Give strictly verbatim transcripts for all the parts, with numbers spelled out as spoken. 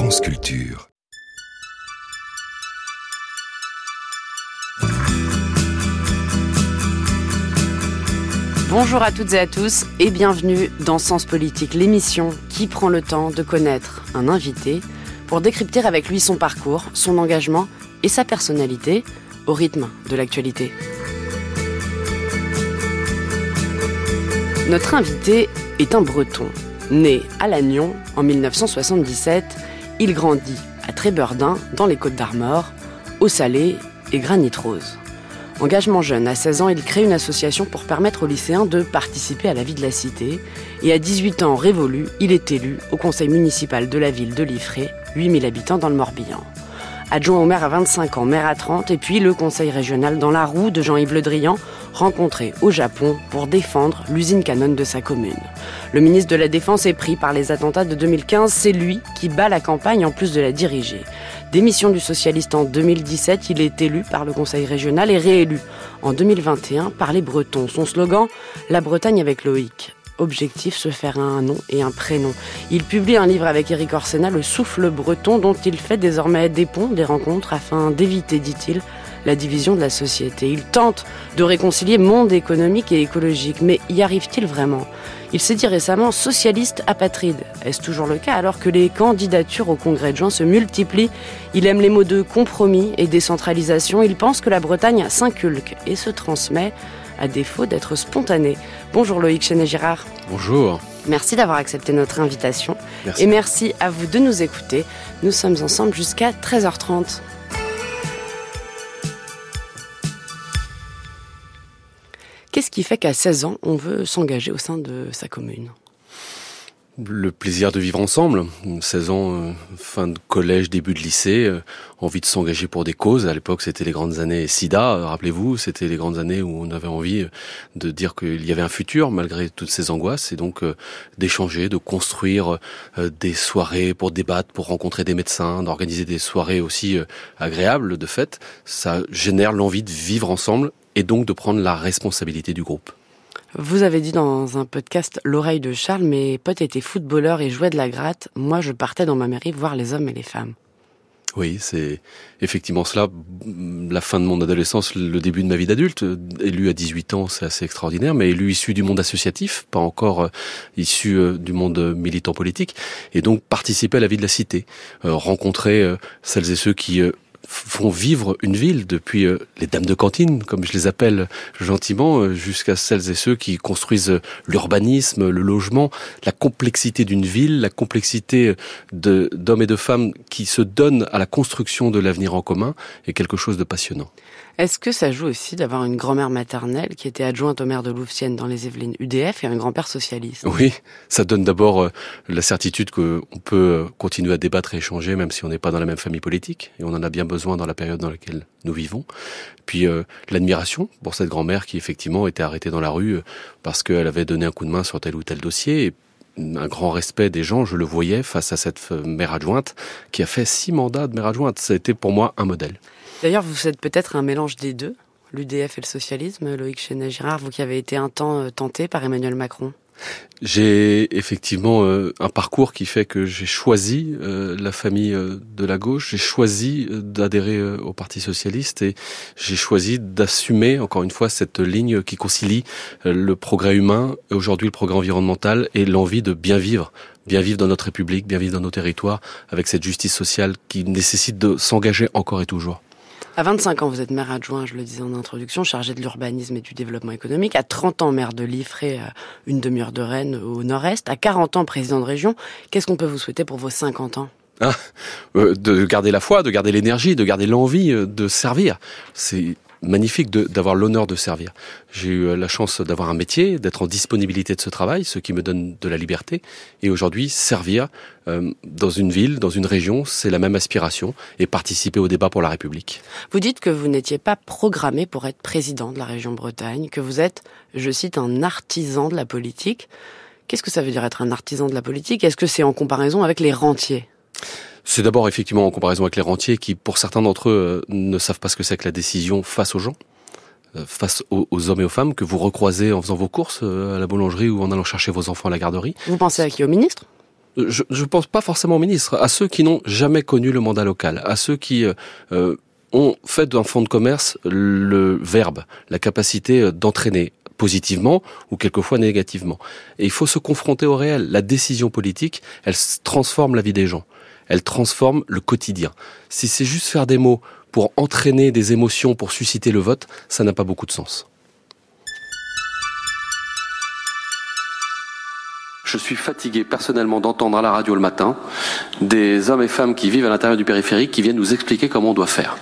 France Culture. Bonjour à toutes et à tous et bienvenue dans Sens Politique, l'émission qui prend le temps de connaître un invité pour décrypter avec lui son parcours, son engagement et sa personnalité au rythme de l'actualité. Notre invité est un Breton. Né à Lannion en mille neuf cent soixante-dix-sept, il grandit à Trébeurdin, dans les Côtes-d'Armor, Eau Salée et Granit Rose. Engagement jeune, à seize ans, il crée une association pour permettre aux lycéens de participer à la vie de la cité. Et à dix-huit ans révolu, il est élu au conseil municipal de la ville de Liffré, huit mille habitants dans le Morbihan. Adjoint au maire à vingt-cinq ans, maire à trente, et puis le conseil régional dans la roue de Jean-Yves Le Drian, rencontré au Japon pour défendre l'usine Canon de sa commune. Le ministre de la Défense est pris par les attentats de deux mille quinze, c'est lui qui bat la campagne en plus de la diriger. Démission du socialiste en deux mille dix-sept, il est élu par le conseil régional et réélu en deux mille vingt et un par les Bretons. Son slogan, la Bretagne avec Loïc. Objectif, se faire un nom et un prénom. Il publie un livre avec Éric Orsena, Le Souffle Breton, dont il fait désormais des ponts, des rencontres, afin d'éviter, dit-il, la division de la société. Il tente de réconcilier monde économique et écologique, mais y arrive-t-il vraiment ? Il s'est dit récemment socialiste apatride. Est-ce toujours le cas alors que les candidatures au congrès de juin se multiplient ? Il aime les mots de compromis et décentralisation. Il pense que la Bretagne s'inculque et se transmet à défaut d'être spontanée. Bonjour Loïc Chenet-Girard. Bonjour. Merci d'avoir accepté notre invitation. Merci. Et merci à vous de nous écouter. Nous sommes ensemble jusqu'à treize heures trente. Qu'est-ce qui fait qu'à seize ans, on veut s'engager au sein de sa commune ? Le plaisir de vivre ensemble. seize ans, euh, fin de collège, début de lycée, euh, envie de s'engager pour des causes. À l'époque, c'était les grandes années SIDA, euh, rappelez-vous, c'était les grandes années où on avait envie de dire qu'il y avait un futur malgré toutes ces angoisses, et donc euh, d'échanger, de construire euh, des soirées pour débattre, pour rencontrer des médecins, d'organiser des soirées aussi euh, agréables de fait. Ça génère l'envie de vivre ensemble et donc de prendre la responsabilité du groupe. Vous avez dit dans un podcast L'oreille de Charles, mes potes étaient footballeurs et jouaient de la gratte. Moi, je partais dans ma mairie voir les hommes et les femmes. Oui, c'est effectivement cela. La fin de mon adolescence, le début de ma vie d'adulte. Élu à dix-huit ans, c'est assez extraordinaire, mais élu issu du monde associatif, pas encore euh, issu euh, du monde militant politique, et donc participer à la vie de la cité, euh, rencontrer euh, celles et ceux qui euh, font vivre une ville, depuis euh, les dames de cantine, comme je les appelle gentiment, euh, jusqu'à celles et ceux qui construisent euh, l'urbanisme, le logement, la complexité d'une ville, la complexité de, d'hommes et de femmes qui se donnent à la construction de l'avenir en commun est quelque chose de passionnant. Est-ce que ça joue aussi d'avoir une grand-mère maternelle qui était adjointe au maire de Louvciennes dans les Yvelines U D F et un grand-père socialiste ? Oui, ça donne d'abord euh, la certitude qu'on peut euh, continuer à débattre et échanger même si on n'est pas dans la même famille politique, et on en a bien besoin dans la période dans laquelle nous vivons. Puis euh, l'admiration pour cette grand-mère qui effectivement était arrêtée dans la rue euh, parce qu'elle avait donné un coup de main sur tel ou tel dossier, et un grand respect des gens, je le voyais face à cette maire adjointe qui a fait six mandats de maire adjointe. Ça a été pour moi un modèle. D'ailleurs, vous êtes peut-être un mélange des deux, l'U D F et le socialisme, Loïc Chenet-Girard, vous qui avez été un temps tenté par Emmanuel Macron. J'ai effectivement euh, un parcours qui fait que j'ai choisi euh, la famille euh, de la gauche, j'ai choisi euh, d'adhérer euh, au Parti socialiste, et j'ai choisi d'assumer encore une fois cette ligne qui concilie euh, le progrès humain, aujourd'hui le progrès environnemental, et l'envie de bien vivre. Bien vivre dans notre République, bien vivre dans nos territoires, avec cette justice sociale qui nécessite de s'engager encore et toujours. À vingt-cinq ans, vous êtes maire adjoint, je le disais en introduction, chargé de l'urbanisme et du développement économique. À trente ans, maire de Liffré, à une demi-heure de Rennes, au nord-est. À quarante ans, président de région. Qu'est-ce qu'on peut vous souhaiter pour vos cinquante ans ? Ah, euh, de garder la foi, de garder l'énergie, de garder l'envie euh, de servir. C'est magnifique de, d'avoir l'honneur de servir. J'ai eu la chance d'avoir un métier, d'être en disponibilité de ce travail, ce qui me donne de la liberté. Et aujourd'hui, servir euh, dans une ville, dans une région, c'est la même aspiration, et participer au débat pour la République. Vous dites que vous n'étiez pas programmé pour être président de la région Bretagne, que vous êtes, je cite, un artisan de la politique. Qu'est-ce que ça veut dire être un artisan de la politique ? Est-ce que c'est en comparaison avec les rentiers ? C'est d'abord effectivement en comparaison avec les rentiers qui, pour certains d'entre eux, euh, ne savent pas ce que c'est que la décision face aux gens, euh, face aux, aux hommes et aux femmes que vous recroisez en faisant vos courses euh, à la boulangerie ou en allant chercher vos enfants à la garderie. Vous pensez à qui ? Au ministre ? Je ne pense pas forcément aux ministres, à ceux qui n'ont jamais connu le mandat local, à ceux qui euh, ont fait d'un fonds de commerce le verbe, la capacité d'entraîner positivement ou quelquefois négativement. Et il faut se confronter au réel. La décision politique, elle transforme la vie des gens. Elle transforme le quotidien. Si c'est juste faire des mots pour entraîner des émotions, pour susciter le vote, ça n'a pas beaucoup de sens. Je suis fatigué personnellement d'entendre à la radio le matin des hommes et femmes qui vivent à l'intérieur du périphérique qui viennent nous expliquer comment on doit faire.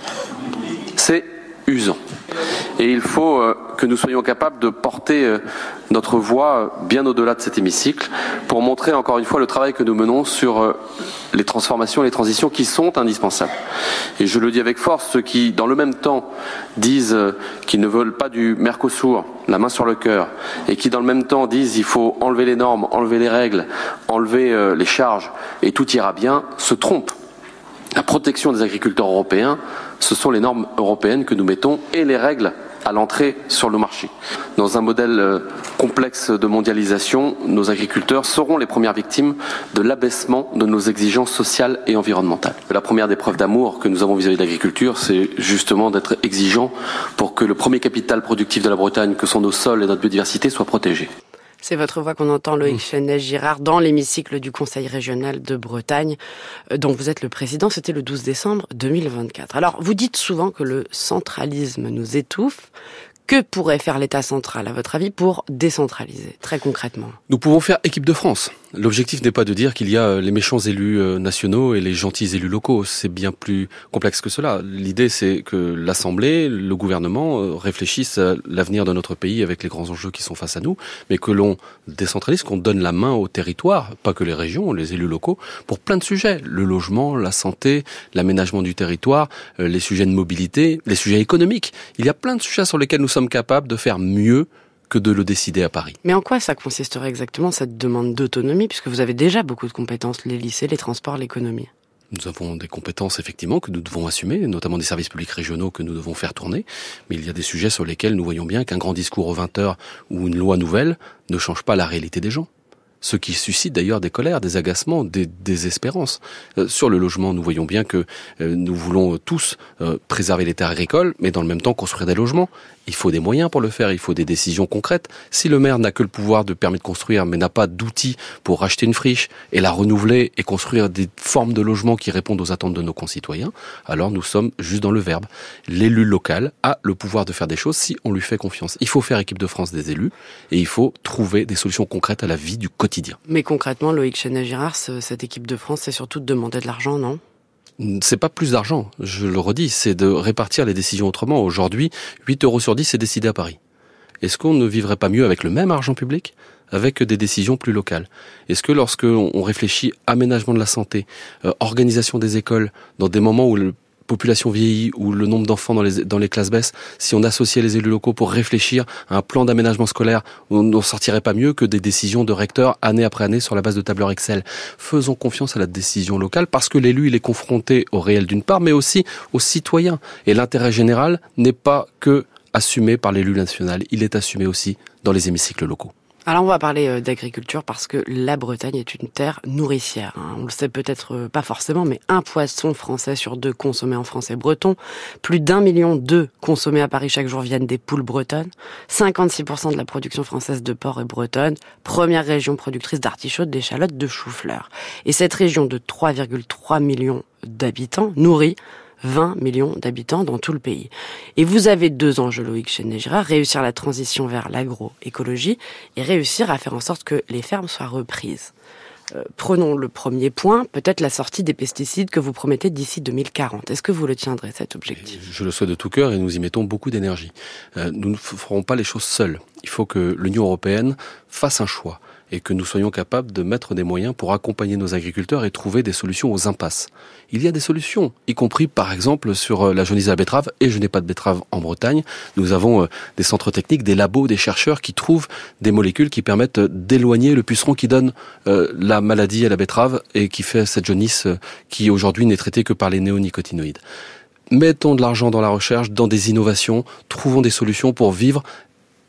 C'est usant. Et il faut euh, que nous soyons capables de porter euh, notre voix bien au-delà de cet hémicycle pour montrer encore une fois le travail que nous menons sur euh, les transformations et les transitions qui sont indispensables. Et je le dis avec force, ceux qui, dans le même temps, disent euh, qu'ils ne veulent pas du Mercosur, la main sur le cœur, et qui, dans le même temps, disent qu'il faut enlever les normes, enlever les règles, enlever euh, les charges, et tout ira bien, se trompent. La protection des agriculteurs européens, ce sont les normes européennes que nous mettons et les règles à l'entrée sur le marché. Dans un modèle complexe de mondialisation, nos agriculteurs seront les premières victimes de l'abaissement de nos exigences sociales et environnementales. La première des preuves d'amour que nous avons vis-à-vis de l'agriculture, c'est justement d'être exigeants pour que le premier capital productif de la Bretagne, que sont nos sols et notre biodiversité, soit protégé. C'est votre voix qu'on entend, Loïc Chenès-Girard, dans l'hémicycle du Conseil régional de Bretagne, dont vous êtes le président. C'était le douze décembre deux mille vingt-quatre. Alors, vous dites souvent que le centralisme nous étouffe. Que pourrait faire l'État central, à votre avis, pour décentraliser, très concrètement ? Nous pouvons faire équipe de France. L'objectif n'est pas de dire qu'il y a les méchants élus nationaux et les gentils élus locaux. C'est bien plus complexe que cela. L'idée, c'est que l'Assemblée, le gouvernement réfléchissent à l'avenir de notre pays avec les grands enjeux qui sont face à nous, mais que l'on décentralise, qu'on donne la main au territoire, pas que les régions, les élus locaux, pour plein de sujets. Le logement, la santé, l'aménagement du territoire, les sujets de mobilité, les sujets économiques. Il y a plein de sujets sur lesquels nous sommes capables de faire mieux que de le décider à Paris. Mais en quoi ça consisterait exactement, cette demande d'autonomie, puisque vous avez déjà beaucoup de compétences, les lycées, les transports, l'économie ? Nous avons des compétences, effectivement, que nous devons assumer, notamment des services publics régionaux que nous devons faire tourner. Mais il y a des sujets sur lesquels nous voyons bien qu'un grand discours aux vingt heures ou une loi nouvelle ne change pas la réalité des gens. Ce qui suscite d'ailleurs des colères, des agacements, des désespérances. Euh, sur le logement, nous voyons bien que euh, nous voulons tous euh, préserver les terres agricoles, mais dans le même temps construire des logements. Il faut des moyens pour le faire, il faut des décisions concrètes. Si le maire n'a que le pouvoir de permis de construire, mais n'a pas d'outils pour racheter une friche et la renouveler et construire des formes de logement qui répondent aux attentes de nos concitoyens, alors nous sommes juste dans le verbe. L'élu local a le pouvoir de faire des choses si on lui fait confiance. Il faut faire équipe de France des élus et il faut trouver des solutions concrètes à la vie du quotidien. Mais concrètement, Loïc Chenès-Girard, cette équipe de France, c'est surtout de demander de l'argent, non ? C'est pas plus d'argent, je le redis, c'est de répartir les décisions autrement. Aujourd'hui, huit euros sur dix, c'est décidé à Paris. Est-ce qu'on ne vivrait pas mieux avec le même argent public, avec des décisions plus locales ? Est-ce que lorsque on réfléchit aménagement de la santé, euh, organisation des écoles, dans des moments où la population vieillit, où le nombre d'enfants dans les, dans les classes baisse, si on associait les élus locaux pour réfléchir à un plan d'aménagement scolaire, on ne sortirait pas mieux que des décisions de recteurs année après année sur la base de tableurs Excel. Faisons confiance à la décision locale parce que l'élu, il est confronté au réel d'une part, mais aussi aux citoyens. Et l'intérêt général n'est pas que assumé par l'élu national, il est assumé aussi dans les hémicycles locaux. Alors on va parler d'agriculture parce que la Bretagne est une terre nourricière. On le sait peut-être pas forcément, mais un poisson français sur deux consommé en France est breton. Plus d'un million d'œufs consommés à Paris chaque jour viennent des poules bretonnes. cinquante-six pour cent de la production française de porc est bretonne. Première région productrice d'artichauts, d'échalotes, de choux-fleurs. Et cette région de trois virgule trois millions d'habitants nourrit vingt millions d'habitants dans tout le pays. Et vous avez deux enjeux, Loïc Chenès-Girard, réussir la transition vers l'agroécologie et réussir à faire en sorte que les fermes soient reprises. Euh, prenons le premier point, peut-être la sortie des pesticides que vous promettez d'ici deux mille quarante. Est-ce que vous le tiendrez, cet objectif ? Je le souhaite de tout cœur et nous y mettons beaucoup d'énergie. Euh, nous ne ferons pas les choses seuls. Il faut que l'Union européenne fasse un choix et que nous soyons capables de mettre des moyens pour accompagner nos agriculteurs et trouver des solutions aux impasses. Il y a des solutions, y compris par exemple sur la jaunisse de la betterave, et je n'ai pas de betterave en Bretagne. Nous avons des centres techniques, des labos, des chercheurs qui trouvent des molécules qui permettent d'éloigner le puceron qui donne euh, la maladie à la betterave et qui fait cette jaunisse qui aujourd'hui n'est traitée que par les néonicotinoïdes. Mettons de l'argent dans la recherche, dans des innovations, trouvons des solutions pour vivre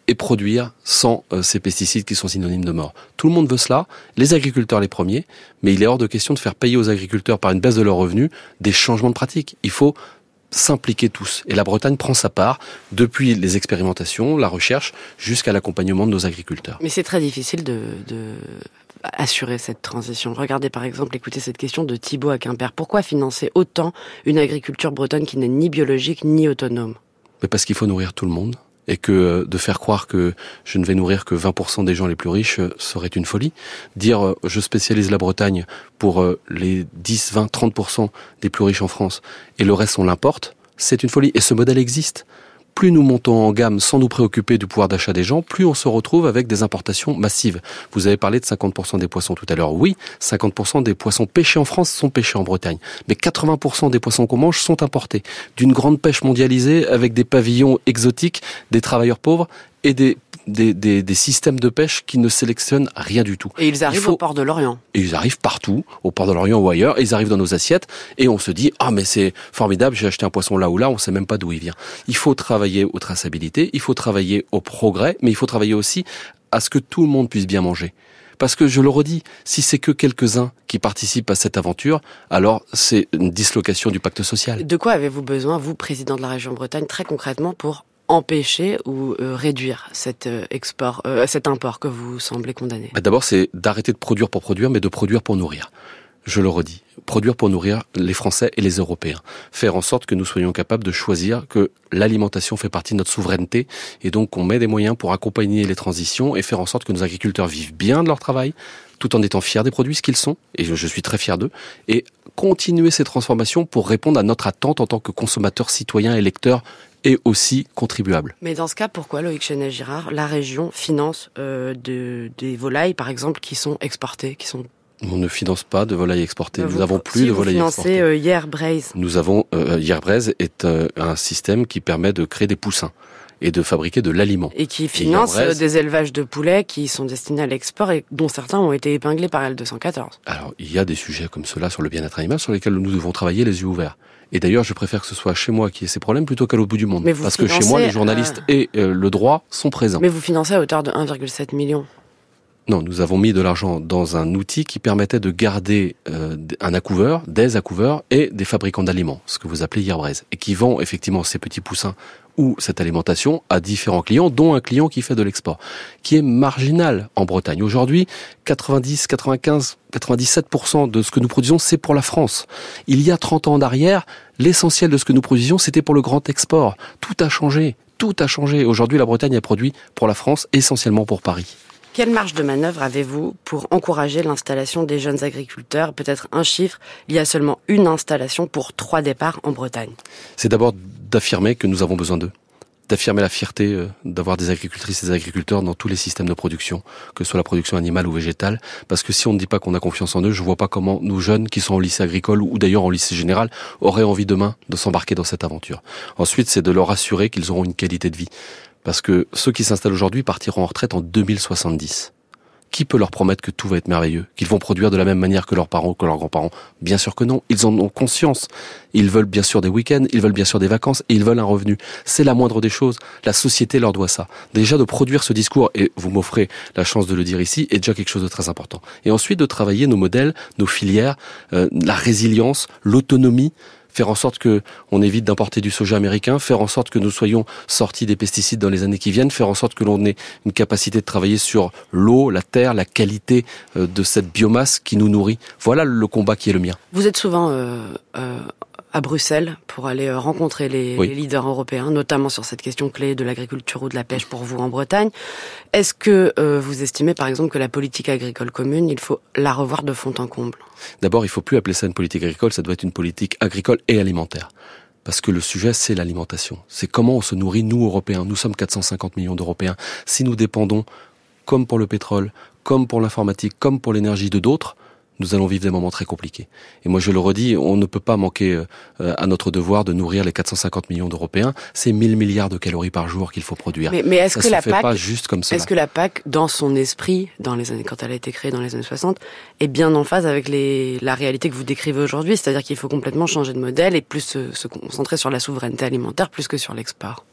et produire sans euh, ces pesticides qui sont synonymes de mort. Tout le monde veut cela, les agriculteurs les premiers, mais il est hors de question de faire payer aux agriculteurs par une baisse de leurs revenus des changements de pratiques. Il faut s'impliquer tous. Et la Bretagne prend sa part depuis les expérimentations, la recherche, jusqu'à l'accompagnement de nos agriculteurs. Mais c'est très difficile de, de assurer cette transition. Regardez par exemple, écoutez cette question de Thibaut à Quimper. Pourquoi financer autant une agriculture bretonne qui n'est ni biologique ni autonome ? Mais parce qu'il faut nourrir tout le monde. Et que de faire croire que je ne vais nourrir que vingt pour cent des gens les plus riches serait une folie. Dire euh, je spécialise la Bretagne pour euh, les dix, vingt, trente pour cent des plus riches en France et le reste on l'importe, c'est une folie. Et ce modèle existe. Plus nous montons en gamme sans nous préoccuper du pouvoir d'achat des gens, plus on se retrouve avec des importations massives. Vous avez parlé de cinquante pour cent des poissons tout à l'heure. Oui, cinquante pour cent des poissons pêchés en France sont pêchés en Bretagne. Mais quatre-vingts pour cent des poissons qu'on mange sont importés. D'une grande pêche mondialisée avec des pavillons exotiques, des travailleurs pauvres et des, des, des, des systèmes de pêche qui ne sélectionnent rien du tout. Et ils arrivent faut... au port de Lorient. Et ils arrivent partout, au port de Lorient ou ailleurs, et ils arrivent dans nos assiettes, et on se dit « Ah, mais c'est formidable, j'ai acheté un poisson là ou là, on sait même pas d'où il vient. » Il faut travailler aux traçabilités, il faut travailler au progrès, mais il faut travailler aussi à ce que tout le monde puisse bien manger. Parce que, je le redis, si c'est que quelques-uns qui participent à cette aventure, alors c'est une dislocation du pacte social. De quoi avez-vous besoin, vous, président de la région Bretagne, très concrètement, pour empêcher ou euh, réduire cet euh, export, euh, cet import que vous semblez condamner ? D'abord, c'est d'arrêter de produire pour produire, mais de produire pour nourrir. Je le redis, produire pour nourrir les Français et les Européens. Faire en sorte que nous soyons capables de choisir que l'alimentation fait partie de notre souveraineté et donc qu'on met des moyens pour accompagner les transitions et faire en sorte que nos agriculteurs vivent bien de leur travail, tout en étant fiers des produits ce qu'ils sont, et je suis très fier d'eux, et continuer ces transformations pour répondre à notre attente en tant que consommateurs, citoyens et lecteurs et aussi contribuables. Mais dans ce cas, pourquoi, Loïc Chenet-Girard, la région finance euh, de, des volailles, par exemple, qui sont exportées, qui sont... On ne finance pas de volailles exportées. Vous, nous n'avons plus si de volailles exportées. Vous financez euh, Hyères Braise. Nous avons euh, Hyères Braise est euh, un système qui permet de créer des poussins et de fabriquer de l'aliment. Et qui finance et Braise, des élevages de poulets qui sont destinés à l'export et dont certains ont été épinglés par L deux cent quatorze. Alors, il y a des sujets comme cela sur le bien-être animal sur lesquels nous devons travailler les yeux ouverts. Et d'ailleurs, je préfère que ce soit chez moi qui ait ces problèmes plutôt qu'à l'autre bout du monde. Parce que chez moi, les journalistes euh... et euh, le droit sont présents. Mais vous financez à hauteur de un virgule sept million. Non, nous avons mis de l'argent dans un outil qui permettait de garder euh, un accouveur, des accouveurs et des fabricants d'aliments, ce que vous appelez Hyères Braise, et qui vend effectivement ces petits poussins ou cette alimentation à différents clients, dont un client qui fait de l'export, qui est marginal en Bretagne. Aujourd'hui, quatre-vingt-dix, quatre-vingt-quinze, quatre-vingt-dix-sept pour cent de ce que nous produisons, c'est pour la France. Il y a trente ans en arrière, l'essentiel de ce que nous produisions, c'était pour le grand export. Tout a changé, tout a changé. Aujourd'hui, la Bretagne est produit pour la France, essentiellement pour Paris. Quelle marge de manœuvre avez-vous pour encourager l'installation des jeunes agriculteurs ? Peut-être un chiffre, il y a seulement une installation pour trois départs en Bretagne. C'est d'abord d'affirmer que nous avons besoin d'eux. D'affirmer la fierté d'avoir des agricultrices et des agriculteurs dans tous les systèmes de production, que ce soit la production animale ou végétale. Parce que si on ne dit pas qu'on a confiance en eux, je vois pas comment nous jeunes qui sont au lycée agricole ou d'ailleurs au lycée général auraient envie demain de s'embarquer dans cette aventure. Ensuite, c'est de leur assurer qu'ils auront une qualité de vie. Parce que ceux qui s'installent aujourd'hui partiront en retraite en deux mille soixante-dix. Qui peut leur promettre que tout va être merveilleux ? Qu'ils vont produire de la même manière que leurs parents, que leurs grands-parents ? Bien sûr que non. Ils en ont conscience. Ils veulent bien sûr des week-ends, ils veulent bien sûr des vacances et ils veulent un revenu. C'est la moindre des choses. La société leur doit ça. Déjà de produire ce discours, et vous m'offrez la chance de le dire ici, est déjà quelque chose de très important. Et ensuite de travailler nos modèles, nos filières, euh, la résilience, l'autonomie, faire en sorte que on évite d'importer du soja américain, faire en sorte que nous soyons sortis des pesticides dans les années qui viennent, faire en sorte que l'on ait une capacité de travailler sur l'eau, la terre, la qualité de cette biomasse qui nous nourrit. Voilà le combat qui est le mien. Vous êtes souvent euh, euh, à Bruxelles pour aller rencontrer les, oui. les leaders européens, notamment sur cette question clé de l'agriculture ou de la pêche pour vous en Bretagne. Est-ce que euh, vous estimez par exemple que la politique agricole commune, il faut la revoir de fond en comble ? D'abord, il ne faut plus appeler ça une politique agricole, ça doit être une politique agricole et alimentaire. Parce que le sujet, c'est l'alimentation. C'est comment on se nourrit, nous, Européens. Nous sommes quatre cent cinquante millions d'Européens. Si nous dépendons, comme pour le pétrole, comme pour l'informatique, comme pour l'énergie de d'autres, nous allons vivre des moments très compliqués. Et moi, je le redis, on ne peut pas manquer euh, à notre devoir de nourrir les quatre cent cinquante millions d'Européens. C'est mille milliards de calories par jour qu'il faut produire. Mais, mais est-ce ça que se la fait P A C, pas juste comme ça. Est-ce que la P A C, dans son esprit, dans les années, quand elle a été créée dans les années soixante, est bien en phase avec les, la réalité que vous décrivez aujourd'hui ? C'est-à-dire qu'il faut complètement changer de modèle et plus se, se concentrer sur la souveraineté alimentaire plus que sur l'export.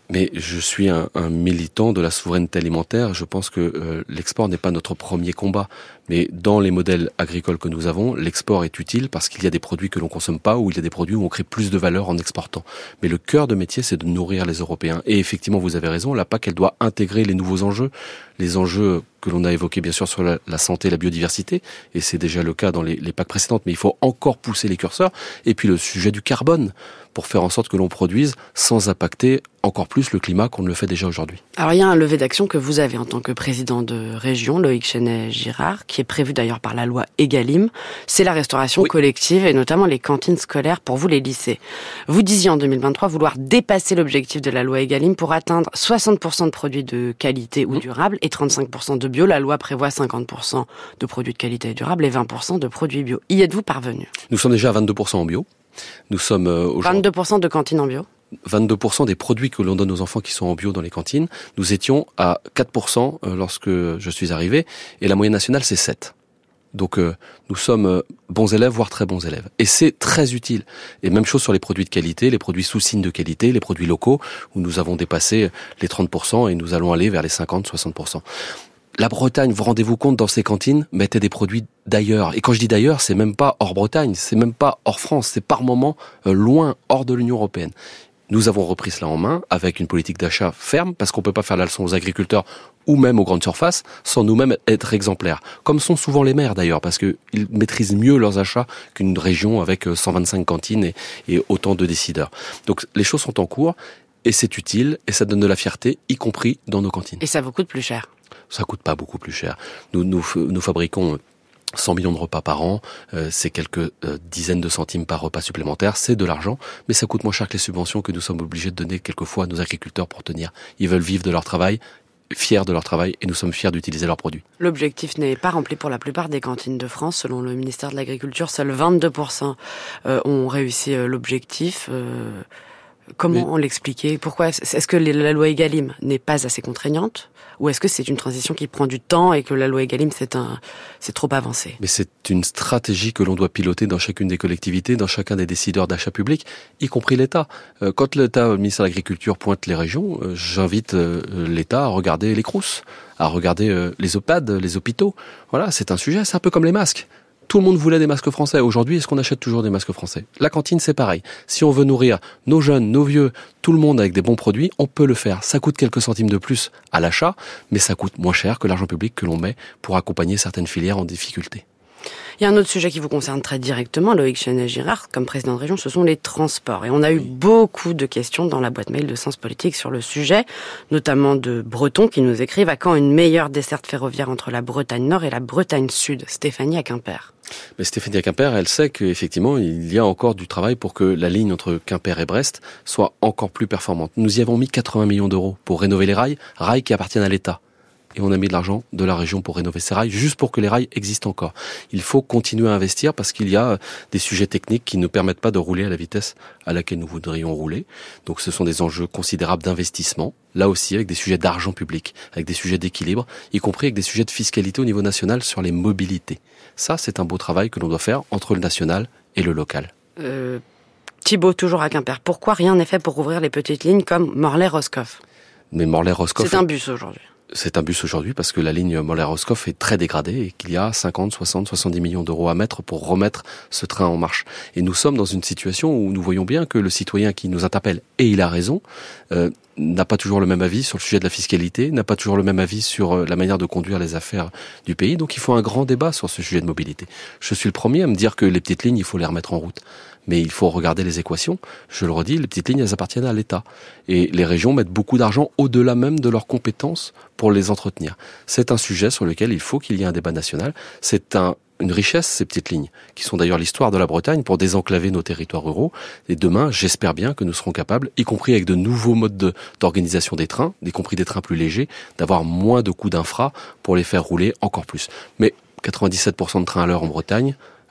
Mais je suis un, un militant de la souveraineté alimentaire. Je pense que euh, l'export n'est pas notre premier combat. Mais dans les modèles agricoles que nous avons, l'export est utile parce qu'il y a des produits que l'on consomme pas ou il y a des produits où on crée plus de valeur en exportant. Mais le cœur de métier, c'est de nourrir les Européens. Et effectivement, vous avez raison, la P A C, elle doit intégrer les nouveaux enjeux. Les enjeux que l'on a évoqués, bien sûr, sur la, la santé et la biodiversité. Et c'est déjà le cas dans les, les P A C précédentes. Mais il faut encore pousser les curseurs. Et puis le sujet du carbone, pour faire en sorte que l'on produise sans impacter encore plus le climat qu'on ne le fait déjà aujourd'hui. Alors il y a un levier d'action que vous avez en tant que président de région, Loïc Chenet-Girard, qui est prévu d'ailleurs par la loi Egalim. C'est la restauration oui. collective et notamment les cantines scolaires pour vous les lycées. Vous disiez en deux mille vingt-trois vouloir dépasser l'objectif de la loi Egalim pour atteindre soixante pour cent de produits de qualité ou mmh. durables et trente-cinq pour cent de bio. La loi prévoit cinquante pour cent de produits de qualité et durables et vingt pour cent de produits bio. Y êtes-vous parvenu ? Nous sommes déjà à vingt-deux pour cent en bio. Nous sommes euh, aujourd'hui... vingt-deux pour cent de cantines en bio. vingt-deux pour cent des produits que l'on donne aux enfants qui sont en bio dans les cantines. Nous étions à quatre pour cent lorsque je suis arrivé, et la moyenne nationale, c'est sept. Donc euh, nous sommes euh, bons élèves, voire très bons élèves. Et c'est très utile. Et même chose sur les produits de qualité, les produits sous signe de qualité, les produits locaux, où nous avons dépassé les trente pour cent et nous allons aller vers les cinquante à soixante pour cent. La Bretagne, vous rendez-vous compte, dans ses cantines, mettait des produits d'ailleurs. Et quand je dis d'ailleurs, c'est même pas hors Bretagne, c'est même pas hors France, c'est par moment euh, loin, hors de l'Union européenne. Nous avons repris cela en main avec une politique d'achat ferme, parce qu'on peut pas faire la leçon aux agriculteurs ou même aux grandes surfaces sans nous-mêmes être exemplaires. Comme sont souvent les maires d'ailleurs, parce qu'ils maîtrisent mieux leurs achats qu'une région avec cent vingt-cinq cantines et, et autant de décideurs. Donc les choses sont en cours et c'est utile et ça donne de la fierté, y compris dans nos cantines. Et ça vous coûte plus cher ? Ça coûte pas beaucoup plus cher. Nous, nous, nous fabriquons cent millions de repas par an, euh, c'est quelques euh, dizaines de centimes par repas supplémentaire, c'est de l'argent, mais ça coûte moins cher que les subventions que nous sommes obligés de donner quelquefois à nos agriculteurs pour tenir. Ils veulent vivre de leur travail, fiers de leur travail, et nous sommes fiers d'utiliser leurs produits. L'objectif n'est pas rempli pour la plupart des cantines de France. Selon le ministère de l'Agriculture, seuls vingt-deux pour cent euh, ont réussi euh, l'objectif. Euh, comment mais... on l'expliquait ? Pourquoi ? Est-ce que la loi Egalim n'est pas assez contraignante ? Ou est-ce que c'est une transition qui prend du temps et que la loi Egalim, c'est un, c'est trop avancé ? Mais c'est une stratégie que l'on doit piloter dans chacune des collectivités, dans chacun des décideurs d'achat public, y compris l'État. Quand l'État, le ministère de l'Agriculture pointe les régions, j'invite l'État à regarder les Crous, à regarder les EHPAD, les hôpitaux. Voilà, c'est un sujet, c'est un peu comme les masques. Tout le monde voulait des masques français. Aujourd'hui, est-ce qu'on achète toujours des masques français ? La cantine, c'est pareil. Si on veut nourrir nos jeunes, nos vieux, tout le monde avec des bons produits, on peut le faire. Ça coûte quelques centimes de plus à l'achat, mais ça coûte moins cher que l'argent public que l'on met pour accompagner certaines filières en difficulté. Il y a un autre sujet qui vous concerne très directement, Loïc Chenet-Girard, comme président de région, ce sont les transports. Et on a eu oui. beaucoup de questions dans la boîte mail de Sens Politique sur le sujet, notamment de Bretons qui nous écrivent à quand une meilleure desserte ferroviaire entre la Bretagne Nord et la Bretagne Sud. Stéphanie à Quimper. Mais Stéphanie à Quimper, elle sait qu'effectivement, il y a encore du travail pour que la ligne entre Quimper et Brest soit encore plus performante. Nous y avons mis quatre-vingts millions d'euros pour rénover les rails, rails qui appartiennent à l'État. Et on a mis de l'argent de la région pour rénover ces rails, juste pour que les rails existent encore. Il faut continuer à investir parce qu'il y a des sujets techniques qui ne permettent pas de rouler à la vitesse à laquelle nous voudrions rouler. Donc ce sont des enjeux considérables d'investissement, là aussi avec des sujets d'argent public, avec des sujets d'équilibre, y compris avec des sujets de fiscalité au niveau national sur les mobilités. Ça, c'est un beau travail que l'on doit faire entre le national et le local. Euh, Thibaut, toujours à Quimper. Pourquoi rien n'est fait pour rouvrir les petites lignes comme Morlaix-Roscoff ? Mais Morlaix-Roscoff... C'est un bus aujourd'hui. C'est un bus aujourd'hui parce que la ligne Morlaix-Roscoff est très dégradée et qu'il y a cinquante, soixante, soixante-dix millions d'euros à mettre pour remettre ce train en marche. Et nous sommes dans une situation où nous voyons bien que le citoyen qui nous interpelle, et il a raison, euh, n'a pas toujours le même avis sur le sujet de la fiscalité, n'a pas toujours le même avis sur la manière de conduire les affaires du pays. Donc il faut un grand débat sur ce sujet de mobilité. Je suis le premier à me dire que les petites lignes, il faut les remettre en route. Mais il faut regarder les équations. Je le redis, les petites lignes, elles appartiennent à l'État. Et les régions mettent beaucoup d'argent au-delà même de leurs compétences pour les entretenir. C'est un sujet sur lequel il faut qu'il y ait un débat national. C'est un, une richesse, ces petites lignes, qui sont d'ailleurs l'histoire de la Bretagne pour désenclaver nos territoires ruraux. Et demain, j'espère bien que nous serons capables, y compris avec de nouveaux modes de, d'organisation des trains, y compris des trains plus légers, d'avoir moins de coûts d'infra pour les faire rouler encore plus. Mais quatre-vingt-dix-sept pour cent de trains à l'heure en Bretagne,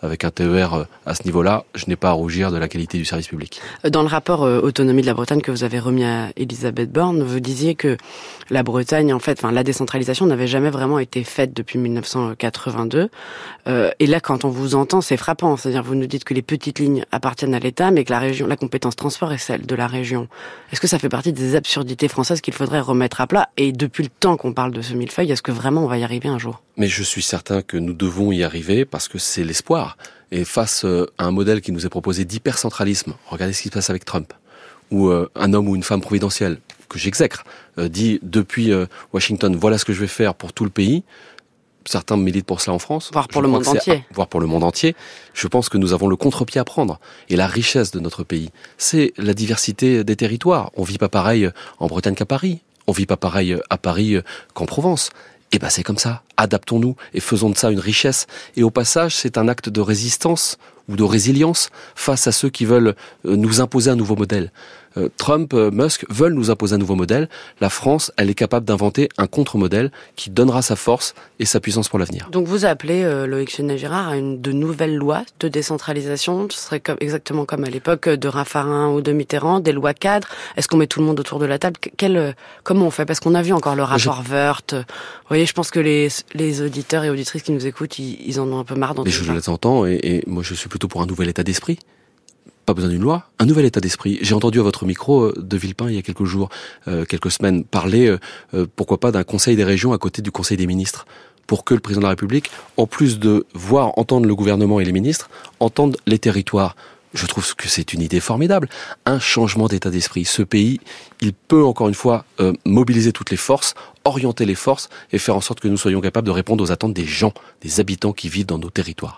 avec un T E R à ce niveau-là, je n'ai pas à rougir de la qualité du service public. Dans le rapport euh, autonomie de la Bretagne que vous avez remis à Elisabeth Borne, vous disiez que la Bretagne, en fait, enfin la décentralisation n'avait jamais vraiment été faite depuis mille neuf cent quatre-vingt-deux. Euh, et là, quand on vous entend, c'est frappant. C'est-à-dire, vous nous dites que les petites lignes appartiennent à l'État, mais que la région, la compétence transport est celle de la région. Est-ce que ça fait partie des absurdités françaises qu'il faudrait remettre à plat? Et depuis le temps qu'on parle de ce millefeuille, est-ce que vraiment on va y arriver un jour? Mais je suis certain que nous devons y arriver parce que c'est l'espoir. Et face à un modèle qui nous est proposé d'hypercentralisme, regardez ce qui se passe avec Trump, où euh, un homme ou une femme providentielle, que j'exècre, euh, dit depuis euh, Washington, voilà ce que je vais faire pour tout le pays. Certains militent pour cela en France. Voire pour je le monde entier. Voire pour le monde entier. Je pense que nous avons le contre-pied à prendre. Et la richesse de notre pays, c'est la diversité des territoires. On vit pas pareil en Bretagne qu'à Paris. On vit pas pareil à Paris qu'en Provence. Et ben c'est comme ça. Adaptons-nous et faisons de ça une richesse. Et au passage, c'est un acte de résistance ou de résilience face à ceux qui veulent nous imposer un nouveau modèle. Euh, Trump, euh, Musk veulent nous imposer un nouveau modèle. La France, elle est capable d'inventer un contre-modèle qui donnera sa force et sa puissance pour l'avenir. Donc vous appelez euh, Loïc Chenet-Girard à une de nouvelles lois de décentralisation. Ce serait comme, exactement comme à l'époque de Raffarin ou de Mitterrand, des lois cadres. Est-ce qu'on met tout le monde autour de la table? Quel, euh, Comment on fait? Parce qu'on a vu encore le rapport je... Wörth. Vous voyez, je pense que les, les auditeurs et auditrices qui nous écoutent, ils, ils en ont un peu marre d'entendre. Mais je les entends et, et moi je suis plutôt pour un nouvel état d'esprit. Pas besoin d'une loi, un nouvel état d'esprit. J'ai entendu à votre micro de Villepin il y a quelques jours, euh, quelques semaines, parler, euh, pourquoi pas, d'un conseil des régions à côté du conseil des ministres, pour que le président de la République, en plus de voir, entendre le gouvernement et les ministres, entende les territoires. Je trouve que c'est une idée formidable. Un changement d'état d'esprit. Ce pays, il peut encore une fois euh, mobiliser toutes les forces, orienter les forces et faire en sorte que nous soyons capables de répondre aux attentes des gens, des habitants qui vivent dans nos territoires.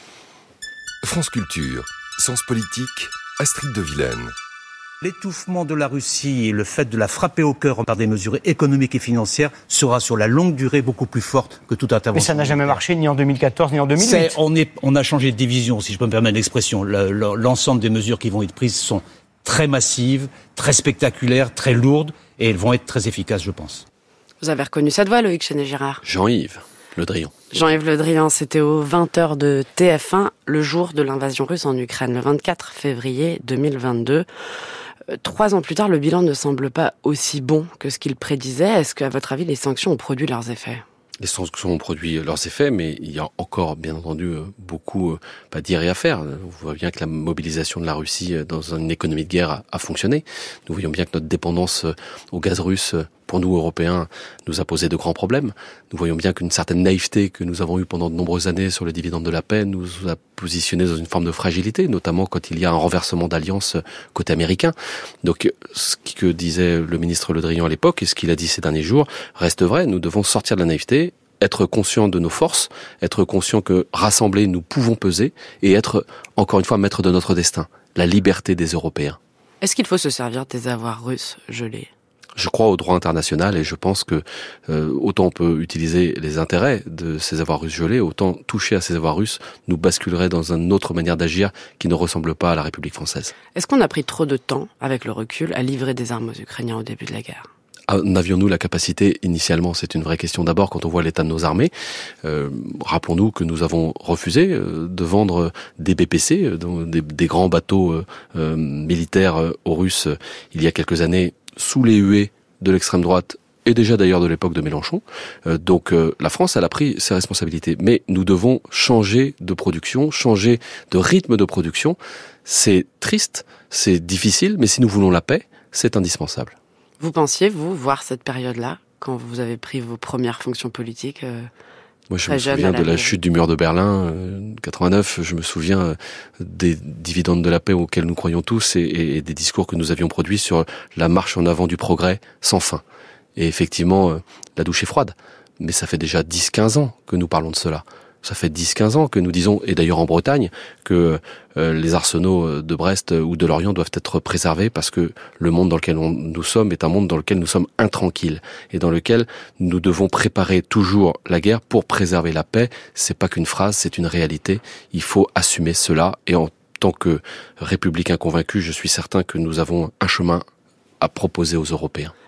France Culture. Sens politique, Astrid de Vilaine. L'étouffement de la Russie et le fait de la frapper au cœur par des mesures économiques et financières sera sur la longue durée beaucoup plus forte que toute intervention. Mais ça n'a jamais marché ni en deux mille quatorze ni en deux mille huit. C'est, on, est, on a changé de division, si je peux me permettre l'expression. Le, le, l'ensemble des mesures qui vont être prises sont très massives, très spectaculaires, très lourdes et elles vont être très efficaces, je pense. Vous avez reconnu cette voix, Loïc Chenet-Girard? Jean-Yves Le Drian. Jean-Yves Le Drian, c'était aux vingt heures de T F un, le jour de l'invasion russe en Ukraine, le vingt-quatre février deux mille vingt-deux. Euh, trois ans plus tard, le bilan ne semble pas aussi bon que ce qu'il prédisait. Est-ce qu'à votre avis, les sanctions ont produit leurs effets? Les sanctions ont produit leurs effets, mais il y a encore, bien entendu, beaucoup pas dire et à faire. On voit bien que la mobilisation de la Russie dans une économie de guerre a, a fonctionné. Nous voyons bien que notre dépendance au gaz russe, pour nous, Européens, nous a posé de grands problèmes. Nous voyons bien qu'une certaine naïveté que nous avons eue pendant de nombreuses années sur le dividende de la paix nous a positionnés dans une forme de fragilité, notamment quand il y a un renversement d'alliance côté américain. Donc, ce que disait le ministre Le Drian à l'époque, et ce qu'il a dit ces derniers jours, reste vrai. Nous devons sortir de la naïveté, être conscient de nos forces, être conscient que rassemblés, nous pouvons peser, et être, encore une fois, maître de notre destin, la liberté des Européens. Est-ce qu'il faut se servir des avoirs russes gelés ? Je crois au droit international et je pense que euh, autant on peut utiliser les intérêts de ces avoirs russes gelés, autant toucher à ces avoirs russes nous basculerait dans une autre manière d'agir qui ne ressemble pas à la République française. Est-ce qu'on a pris trop de temps, avec le recul, à livrer des armes aux Ukrainiens au début de la guerre ? En avions-nous la capacité initialement? C'est une vraie question d'abord quand on voit l'état de nos armées. Euh, rappelons-nous que nous avons refusé euh, de vendre des B P C, euh, des, des grands bateaux euh, euh, militaires euh, aux Russes euh, il y a quelques années, sous les huées de l'extrême droite et déjà d'ailleurs de l'époque de Mélenchon. Euh, donc euh, la France, elle a pris ses responsabilités. Mais nous devons changer de production, changer de rythme de production. C'est triste, c'est difficile, mais si nous voulons la paix, c'est indispensable. Vous pensiez, vous, voir cette période-là, quand vous avez pris vos premières fonctions politiques euh, Moi, je me souviens de la chute du mur de Berlin, euh, quatre-vingt-neuf. Je me souviens euh, des dividendes de la paix auxquels nous croyons tous et, et, et des discours que nous avions produits sur la marche en avant du progrès sans fin. Et effectivement, euh, la douche est froide. Mais ça fait déjà dix quinze ans que nous parlons de cela. Ça fait dix quinze ans que nous disons, et d'ailleurs en Bretagne, que euh, les arsenaux de Brest ou de Lorient doivent être préservés parce que le monde dans lequel on, nous sommes est un monde dans lequel nous sommes intranquilles et dans lequel nous devons préparer toujours la guerre pour préserver la paix. C'est pas qu'une phrase, c'est une réalité. Il faut assumer cela et en tant que républicain convaincu, je suis certain que nous avons un chemin à proposer aux Européens.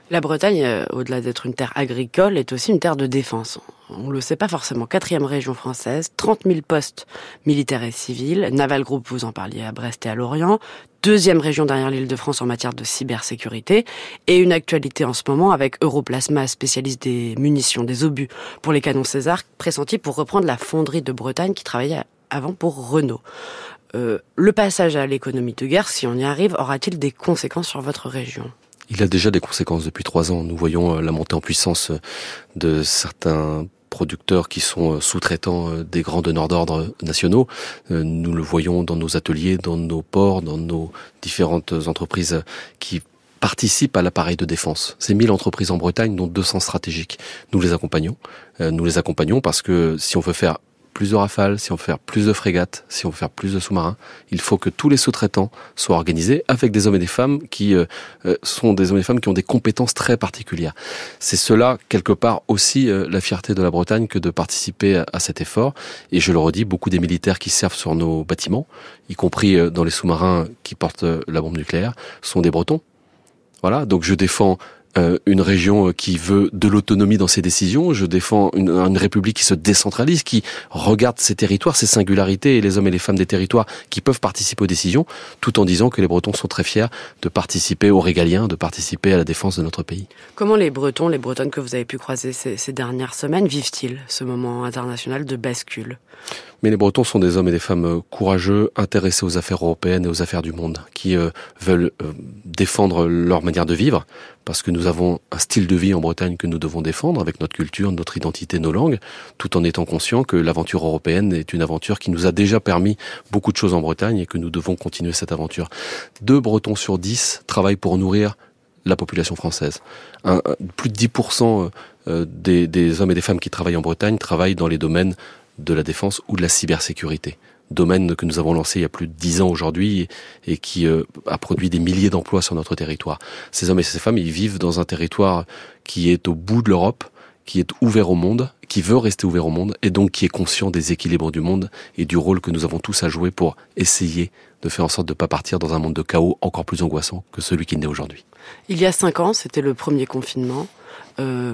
La Bretagne, euh, au-delà d'être une terre agricole, est aussi une terre de défense. On le sait pas forcément. Quatrième région française, trente mille postes militaires et civils. Naval Group, vous en parliez à Brest et à Lorient. Deuxième région derrière l'Île-de-France en matière de cybersécurité. Et une actualité en ce moment avec Europlasma, spécialiste des munitions, des obus pour les canons César, pressenti pour reprendre la fonderie de Bretagne qui travaillait avant pour Renault. Euh, le passage à l'économie de guerre, si on y arrive, aura-t-il des conséquences sur votre région ? Il a déjà des conséquences depuis trois ans. Nous voyons la montée en puissance de certains producteurs qui sont sous-traitants des grands donneurs d'ordre nationaux. Nous le voyons dans nos ateliers, dans nos ports, dans nos différentes entreprises qui participent à l'appareil de défense. C'est mille entreprises en Bretagne, dont deux cents stratégiques. Nous les accompagnons. Nous les accompagnons parce que si on veut faire plus de rafales, si on veut faire plus de frégates, si on veut faire plus de sous-marins, il faut que tous les sous-traitants soient organisés avec des hommes et des femmes qui euh, sont des hommes et des femmes qui ont des compétences très particulières. C'est cela, quelque part, aussi euh, la fierté de la Bretagne que de participer à, à cet effort. Et je le redis, beaucoup des militaires qui servent sur nos bâtiments, y compris euh, dans les sous-marins qui portent euh, la bombe nucléaire, sont des Bretons. Voilà, donc je défends Euh, une région qui veut de l'autonomie dans ses décisions. Je défends une, une république qui se décentralise, qui regarde ses territoires, ses singularités et les hommes et les femmes des territoires qui peuvent participer aux décisions, tout en disant que les Bretons sont très fiers de participer aux régaliens, de participer à la défense de notre pays. Comment les Bretons, les Bretonnes que vous avez pu croiser ces, ces dernières semaines, vivent-ils ce moment international de bascule ? Mais les Bretons sont des hommes et des femmes courageux, intéressés aux affaires européennes et aux affaires du monde, qui euh, veulent euh, défendre leur manière de vivre, parce que nous avons un style de vie en Bretagne que nous devons défendre, avec notre culture, notre identité, nos langues, tout en étant conscients que l'aventure européenne est une aventure qui nous a déjà permis beaucoup de choses en Bretagne et que nous devons continuer cette aventure. Deux Bretons sur dix travaillent pour nourrir la population française. Un, un, plus de dix pour cent des, des hommes et des femmes qui travaillent en Bretagne travaillent dans les domaines de la défense ou de la cybersécurité. Domaine que nous avons lancé il y a plus de dix ans aujourd'hui et, et qui euh, a produit des milliers d'emplois sur notre territoire. Ces hommes et ces femmes, ils vivent dans un territoire qui est au bout de l'Europe, qui est ouvert au monde, qui veut rester ouvert au monde et donc qui est conscient des équilibres du monde et du rôle que nous avons tous à jouer pour essayer de faire en sorte de ne pas partir dans un monde de chaos encore plus angoissant que celui qui naît aujourd'hui. Il y a cinq ans, c'était le premier confinement. Euh...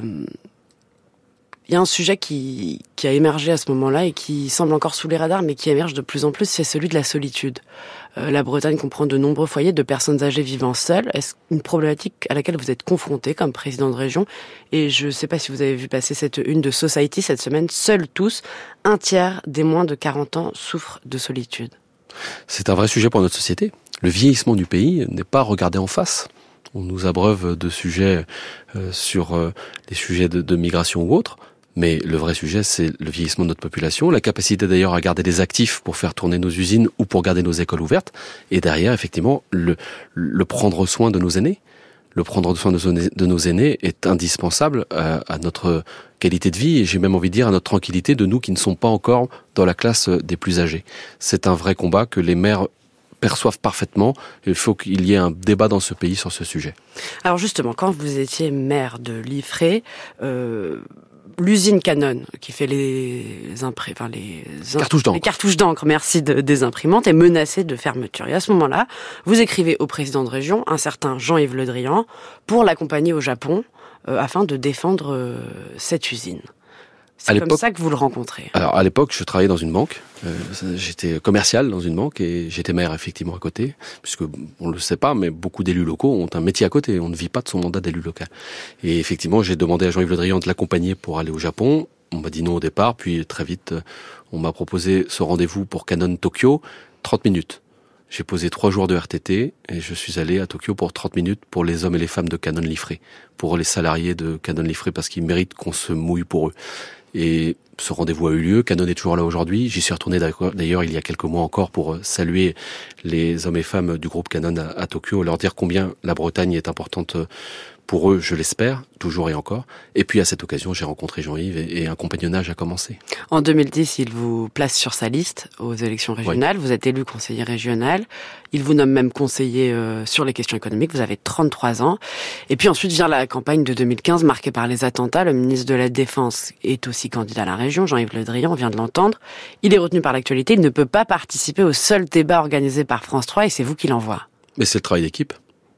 Il y a un sujet qui, qui a émergé à ce moment-là et qui semble encore sous les radars, mais qui émerge de plus en plus, c'est celui de la solitude. Euh, la Bretagne comprend de nombreux foyers de personnes âgées vivant seules. Est-ce une problématique à laquelle vous êtes confronté comme président de région ? Et je ne sais pas si vous avez vu passer cette une de Society cette semaine, seuls tous, un tiers des moins de quarante ans souffrent de solitude. C'est un vrai sujet pour notre société. Le vieillissement du pays n'est pas regardé en face. On nous abreuve de sujets euh, sur euh, des sujets de, de migration ou autres. Mais le vrai sujet, c'est le vieillissement de notre population, la capacité d'ailleurs à garder des actifs pour faire tourner nos usines ou pour garder nos écoles ouvertes, et derrière, effectivement, le, le prendre soin de nos aînés. Le prendre soin de nos aînés est indispensable à, à notre qualité de vie, et j'ai même envie de dire à notre tranquillité de nous qui ne sommes pas encore dans la classe des plus âgés. C'est un vrai combat que les maires perçoivent parfaitement. Il faut qu'il y ait un débat dans ce pays sur ce sujet. Alors justement, quand vous étiez maire de Liffré, euh, l'usine Canon, qui fait les, impré... enfin, les... cartouches d'encre, les cartouches d'encre, merci, de, des imprimantes, est menacée de fermeture. Et à ce moment-là, vous écrivez au président de région, un certain Jean-Yves Le Drian, pour l'accompagner au Japon, euh, afin de défendre euh, cette usine. C'est comme ça que vous le rencontrez. Alors à l'époque, je travaillais dans une banque. Euh, j'étais commercial dans une banque et j'étais maire effectivement à côté, puisque on le sait pas, mais beaucoup d'élus locaux ont un métier à côté. On ne vit pas de son mandat d'élu local. Et effectivement, j'ai demandé à Jean-Yves Le Drian de l'accompagner pour aller au Japon. On m'a dit non au départ, puis très vite, on m'a proposé ce rendez-vous pour Canon Tokyo, trente minutes. J'ai posé trois jours de R T T et je suis allé à Tokyo pour trente minutes pour les hommes et les femmes de Canon Liffré, pour les salariés de Canon Liffré, parce qu'ils méritent qu'on se mouille pour eux. Et ce rendez-vous a eu lieu, Canon est toujours là aujourd'hui. J'y suis retourné d'ailleurs il y a quelques mois encore pour saluer les hommes et femmes du groupe Canon à, à Tokyo, leur dire combien la Bretagne est importante pour eux, je l'espère, toujours et encore. Et puis à cette occasion, j'ai rencontré Jean-Yves et, et un compagnonnage a commencé. En deux mille dix, il vous place sur sa liste aux élections régionales. Oui. Vous êtes élu conseiller régional. Il vous nomme même conseiller euh, sur les questions économiques. Vous avez trente-trois ans. Et puis ensuite vient la campagne de deux mille quinze marquée par les attentats. Le ministre de la Défense est aussi candidat à la région, Jean-Yves Le Drian, on vient de l'entendre. Il est retenu par l'actualité. Il ne peut pas participer au seul débat organisé par France trois et c'est vous qui l'envoie. Mais c'est le travail d'équipe.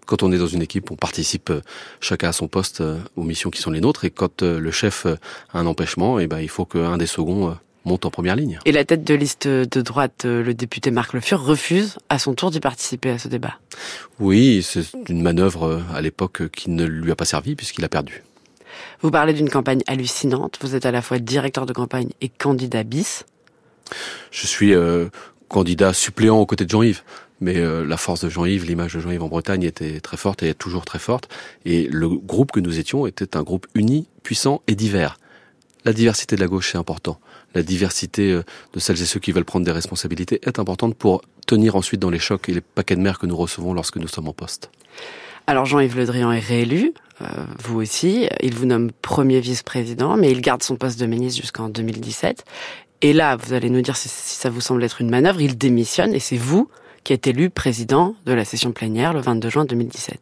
Quand on est dans une équipe, on participe euh, chacun à son poste euh, aux missions qui sont les nôtres. Et quand euh, le chef euh, a un empêchement, et ben il faut qu'un des seconds euh, monte en première ligne. Et la tête de liste de droite, euh, le député Marc Le Fur, refuse à son tour d'y participer à ce débat. Oui, c'est une manœuvre euh, à l'époque euh, qui ne lui a pas servi puisqu'il a perdu. Vous parlez d'une campagne hallucinante. Vous êtes à la fois directeur de campagne et candidat bis. Je suis euh, candidat suppléant aux côtés de Jean-Yves. Mais euh, la force de Jean-Yves, l'image de Jean-Yves en Bretagne était très forte et est toujours très forte. Et le groupe que nous étions était un groupe uni, puissant et divers. La diversité de la gauche, c'est important. La diversité euh, de celles et ceux qui veulent prendre des responsabilités est importante pour tenir ensuite dans les chocs et les paquets de mer que nous recevons lorsque nous sommes en poste. Alors Jean-Yves Le Drian est réélu, euh, vous aussi. Il vous nomme premier vice-président, mais il garde son poste de ministre jusqu'en deux mille dix-sept. Et là, vous allez nous dire si, si ça vous semble être une manœuvre, il démissionne et c'est vous qui est élu président de la session plénière le vingt-deux juin deux mille dix-sept.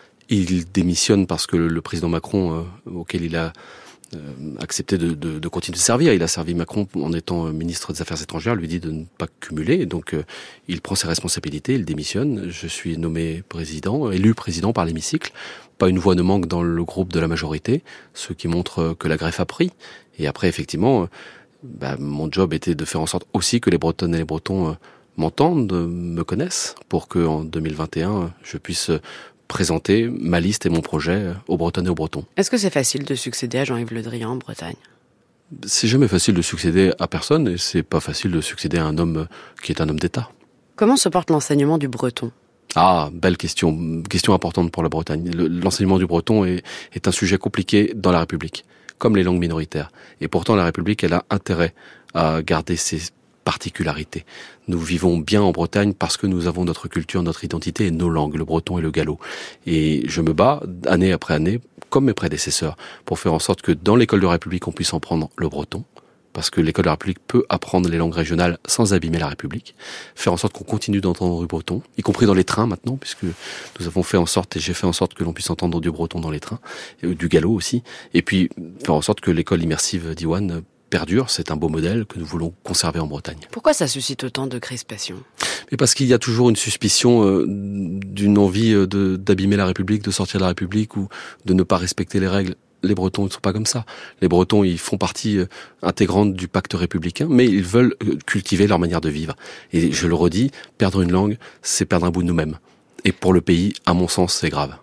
Il démissionne parce que le président Macron, euh, auquel il a euh, accepté de, de, de continuer de servir, il a servi Macron en étant ministre des Affaires étrangères, lui dit de ne pas cumuler, et donc euh, il prend ses responsabilités, il démissionne. Je suis nommé président, élu président par l'hémicycle. Pas une voix ne manque dans le groupe de la majorité, ce qui montre que la greffe a pris. Et après, effectivement, euh, bah, mon job était de faire en sorte aussi que les Bretonnes et les Bretons euh, m'entendent, me connaissent, pour que en deux mille vingt et un, je puisse présenter ma liste et mon projet aux Bretonnes et aux Bretons. Est-ce que c'est facile de succéder à Jean-Yves Le Drian en Bretagne ? C'est jamais facile de succéder à personne et c'est pas facile de succéder à un homme qui est un homme d'État. Comment se porte l'enseignement du breton ? Ah, belle question, question importante pour la Bretagne. Le, l'enseignement du breton est, est un sujet compliqué dans la République, comme les langues minoritaires. Et pourtant, la République, elle a intérêt à garder ses particularité. Nous vivons bien en Bretagne parce que nous avons notre culture, notre identité et nos langues, le breton et le gallo. Et je me bats année après année, comme mes prédécesseurs, pour faire en sorte que dans l'école de la République, on puisse en prendre le breton, parce que l'école de la République peut apprendre les langues régionales sans abîmer la République, faire en sorte qu'on continue d'entendre du breton, y compris dans les trains maintenant, puisque nous avons fait en sorte, et j'ai fait en sorte que l'on puisse entendre du breton dans les trains, et du gallo aussi, et puis faire en sorte que l'école immersive d'Iwan perdure, c'est un beau modèle que nous voulons conserver en Bretagne. Pourquoi ça suscite autant de crispation ? Mais parce qu'il y a toujours une suspicion euh, d'une envie euh, de, d'abîmer la République, de sortir de la République ou de ne pas respecter les règles. Les Bretons ne sont pas comme ça. Les Bretons, ils font partie euh, intégrante du pacte républicain, mais ils veulent euh, cultiver leur manière de vivre. Et je le redis, perdre une langue, c'est perdre un bout de nous-mêmes. Et pour le pays, à mon sens, c'est grave.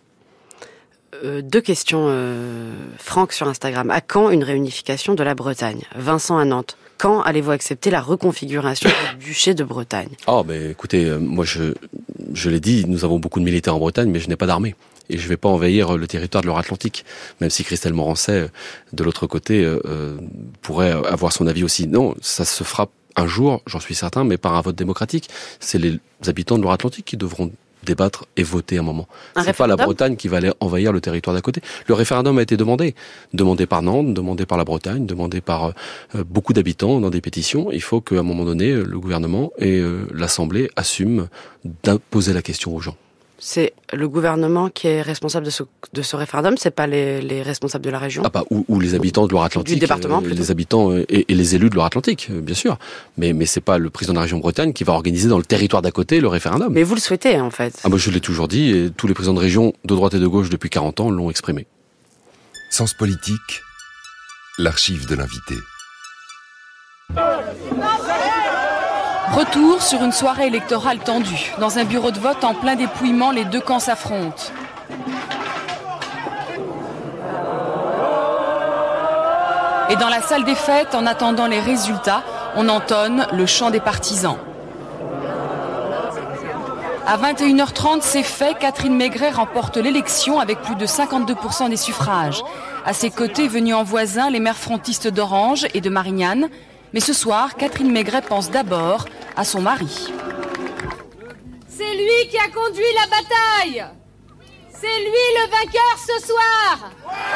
Euh, deux questions, euh, Franck sur Instagram. À quand une réunification de la Bretagne ? Vincent à Nantes. Quand allez-vous accepter la reconfiguration du duché de Bretagne ? Oh, mais écoutez, euh, moi je, je l'ai dit, nous avons beaucoup de militaires en Bretagne, mais je n'ai pas d'armée. Et je ne vais pas envahir le territoire de Loire-Atlantique, même si Christelle Morançais, de l'autre côté, euh, pourrait avoir son avis aussi. Non, ça se fera un jour, j'en suis certain, mais par un vote démocratique. C'est les habitants de Loire-Atlantique qui devront débattre et voter un moment. Un c'est pas la Bretagne qui va aller envahir le territoire d'à côté. Le référendum a été demandé. Demandé par Nantes, demandé par la Bretagne, demandé par euh, beaucoup d'habitants dans des pétitions. Il faut qu'à un moment donné, le gouvernement et euh, l'Assemblée assument d'imposer la question aux gens. C'est le gouvernement qui est responsable de ce, de ce référendum, c'est pas les, les responsables de la région ? Ah bah, ou, ou les habitants de Loire-Atlantique. Du département, plutôt. Les habitants et, et les élus de Loire-Atlantique, bien sûr. Mais, mais c'est pas le président de la région Bretagne qui va organiser dans le territoire d'à côté le référendum. Mais vous le souhaitez, en fait. Ah bah, je l'ai toujours dit, et tous les présidents de région, de droite et de gauche, depuis quarante ans, l'ont exprimé. Sens politique, l'archive de l'invité. Retour sur une soirée électorale tendue. Dans un bureau de vote en plein dépouillement, les deux camps s'affrontent. Et dans la salle des fêtes, en attendant les résultats, on entonne le chant des partisans. À vingt et une heures trente, c'est fait, Catherine Maigret remporte l'élection avec plus de cinquante-deux pour cent des suffrages. À ses côtés, venus en voisin, les maires frontistes d'Orange et de Marignane. Mais ce soir, Catherine Maigret pense d'abord à son mari. C'est lui qui a conduit la bataille. C'est lui le vainqueur ce soir.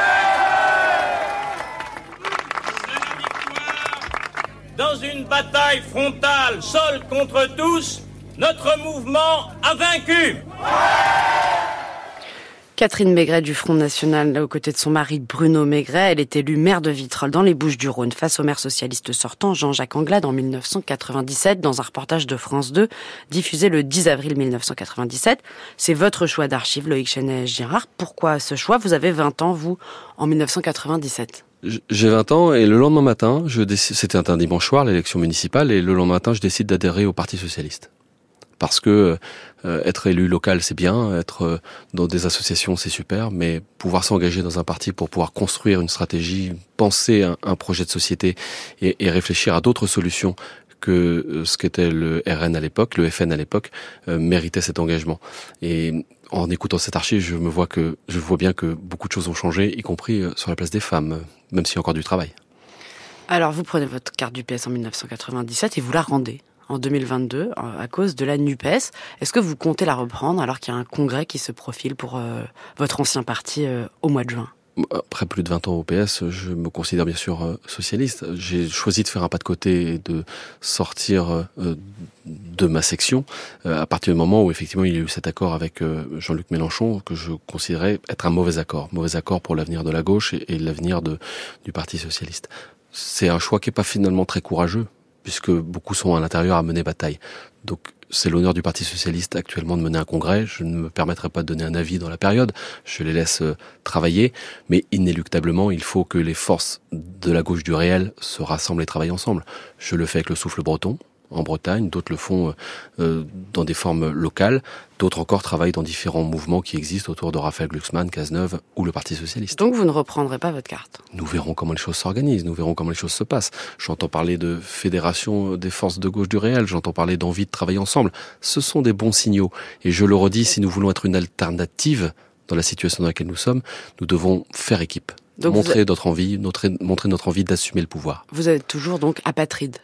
Dans une bataille frontale, seul contre tous, notre mouvement a vaincu. Catherine Maigret du Front National, aux côtés de son mari Bruno Maigret. Elle est élue maire de Vitrolles dans les Bouches-du-Rhône face au maire socialiste sortant Jean-Jacques Anglade en mille neuf cent quatre-vingt-dix-sept dans un reportage de France deux diffusé le dix avril mille neuf cent quatre-vingt-dix-sept. C'est votre choix d'archive, Loïc Chenet-Girard. Pourquoi ce choix? Vous avez vingt ans, vous, en mille neuf cent quatre-vingt-dix-sept. J'ai vingt ans et le lendemain matin, je décide, c'était un dimanche soir, l'élection municipale, et le lendemain matin, je décide d'adhérer au Parti socialiste. Parce que euh, être élu local, c'est bien, être euh, dans des associations, c'est super, mais pouvoir s'engager dans un parti pour pouvoir construire une stratégie, penser un, un projet de société et, et réfléchir à d'autres solutions que euh, ce qu'était le R N à l'époque, le F N à l'époque, euh, méritait cet engagement. Et en écoutant cette archive, je me vois que je vois bien que beaucoup de choses ont changé, y compris euh, sur la place des femmes, même s'il y a encore du travail. Alors, vous prenez votre carte du P S en mille neuf cent quatre-vingt-dix-sept et vous la rendez en deux mille vingt-deux à cause de la NUPES. Est-ce que vous comptez la reprendre alors qu'il y a un congrès qui se profile pour euh, votre ancien parti euh, au mois de juin? Après plus de vingt ans au P S, je me considère bien sûr euh, socialiste. J'ai choisi de faire un pas de côté et de sortir euh, de ma section euh, à partir du moment où effectivement il y a eu cet accord avec euh, Jean-Luc Mélenchon que je considérais être un mauvais accord. Mauvais accord pour l'avenir de la gauche et, et l'avenir de, du Parti socialiste. C'est un choix qui n'est pas finalement très courageux, puisque beaucoup sont à l'intérieur à mener bataille. Donc c'est l'honneur du Parti socialiste actuellement de mener un congrès. Je ne me permettrai pas de donner un avis dans la période, je les laisse euh, travailler, mais inéluctablement, il faut que les forces de la gauche du réel se rassemblent et travaillent ensemble. Je le fais avec le Souffle breton, en Bretagne, d'autres le font euh, dans des formes locales, d'autres encore travaillent dans différents mouvements qui existent autour de Raphaël Glucksmann, Cazeneuve ou le Parti socialiste. Donc vous ne reprendrez pas votre carte? Nous verrons comment les choses s'organisent, nous verrons comment les choses se passent. J'entends parler de fédération des forces de gauche du réel, j'entends parler d'envie de travailler ensemble. Ce sont des bons signaux. Et je le redis, si nous voulons être une alternative dans la situation dans laquelle nous sommes, nous devons faire équipe. Donc montrer êtes... notre envie, notre, montrer notre envie d'assumer le pouvoir. Vous êtes toujours donc apatride?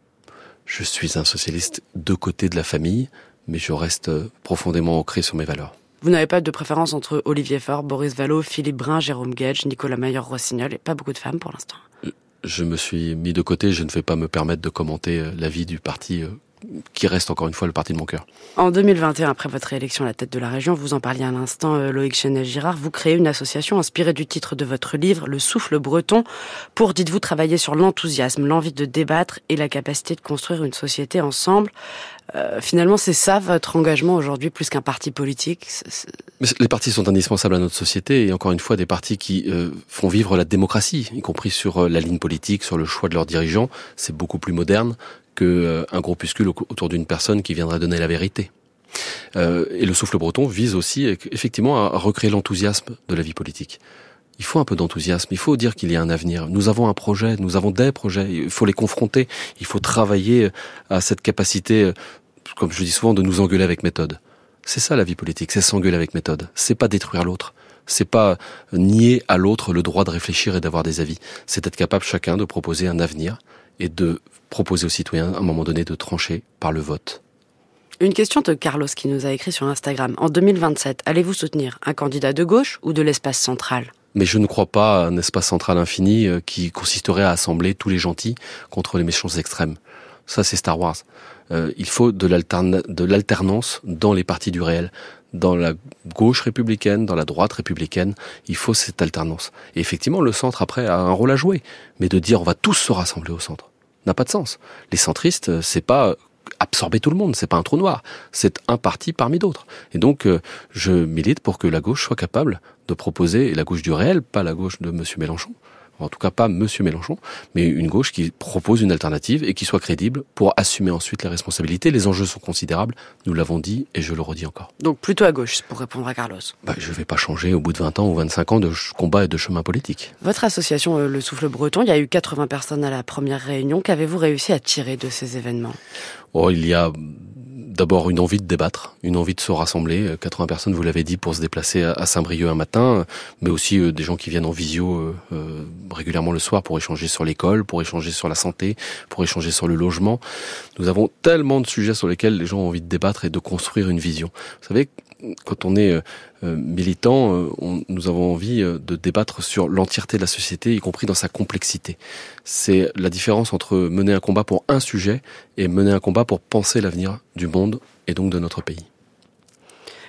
Je suis un socialiste de côté de la famille, mais je reste profondément ancré sur mes valeurs. Vous n'avez pas de préférence entre Olivier Faure, Boris Vallaud, Philippe Brun, Jérôme Guedj, Nicolas Mayer-Rossignol, et pas beaucoup de femmes pour l'instant? Je me suis mis de côté, je ne vais pas me permettre de commenter la vie du parti qui reste encore une fois le parti de mon cœur. En deux mille vingt et un, après votre réélection à la tête de la région, vous en parliez à l'instant, Loïc Chenet-Girard, vous créez une association inspirée du titre de votre livre, Le Souffle breton, pour, dites-vous, travailler sur l'enthousiasme, l'envie de débattre et la capacité de construire une société ensemble. Euh, finalement, c'est ça votre engagement aujourd'hui, plus qu'un parti politique? C'est... Mais les partis sont indispensables à notre société, et encore une fois, des partis qui euh, font vivre la démocratie, y compris sur euh, la ligne politique, sur le choix de leurs dirigeants. C'est beaucoup plus moderne qu'un euh, groupuscule autour d'une personne qui viendrait donner la vérité. Euh, et le Souffle breton vise aussi effectivement à recréer l'enthousiasme de la vie politique. Il faut un peu d'enthousiasme, il faut dire qu'il y a un avenir. Nous avons un projet, nous avons des projets, il faut les confronter, il faut travailler à cette capacité, comme je dis souvent, de nous engueuler avec méthode. C'est ça la vie politique, c'est s'engueuler avec méthode. C'est pas détruire l'autre, c'est pas nier à l'autre le droit de réfléchir et d'avoir des avis. C'est être capable chacun de proposer un avenir et de proposer aux citoyens, à un moment donné, de trancher par le vote. Une question de Carlos qui nous a écrit sur Instagram. En deux mille vingt-sept, allez-vous soutenir un candidat de gauche ou de l'espace central? Mais je ne crois pas à un espace central infini qui consisterait à assembler tous les gentils contre les méchants extrêmes. Ça, c'est Star Wars. Euh, il faut de, l'alterna- de l'alternance dans les partis du réel. Dans la gauche républicaine, dans la droite républicaine, il faut cette alternance. Et effectivement, le centre, après, a un rôle à jouer. Mais de dire on va tous se rassembler au centre n'a pas de sens. Les centristes, c'est pas absorber tout le monde, c'est pas un trou noir. C'est un parti parmi d'autres. Et donc, euh, je milite pour que la gauche soit capable de proposer, et la gauche du réel, pas la gauche de Monsieur Mélenchon, en tout cas pas Monsieur Mélenchon, mais une gauche qui propose une alternative et qui soit crédible pour assumer ensuite les responsabilités. Les enjeux sont considérables, nous l'avons dit et je le redis encore. Donc plutôt à gauche, pour répondre à Carlos. Bah, je ne vais pas changer au bout de vingt ans ou vingt-cinq ans de combat et de chemin politique. Votre association Le Souffle breton, il y a eu quatre-vingts personnes à la première réunion. Qu'avez-vous réussi à tirer de ces événements? Oh, il y a d'abord une envie de débattre, une envie de se rassembler. quatre-vingts personnes, vous l'avez dit, pour se déplacer à Saint-Brieuc un matin, mais aussi euh, des gens qui viennent en visio euh, régulièrement le soir pour échanger sur l'école, pour échanger sur la santé, pour échanger sur le logement. Nous avons tellement de sujets sur lesquels les gens ont envie de débattre et de construire une vision. Vous savez, quand on est euh, militant, euh, on, nous avons envie euh, de débattre sur l'entièreté de la société, y compris dans sa complexité. C'est la différence entre mener un combat pour un sujet et mener un combat pour penser l'avenir du monde et donc de notre pays.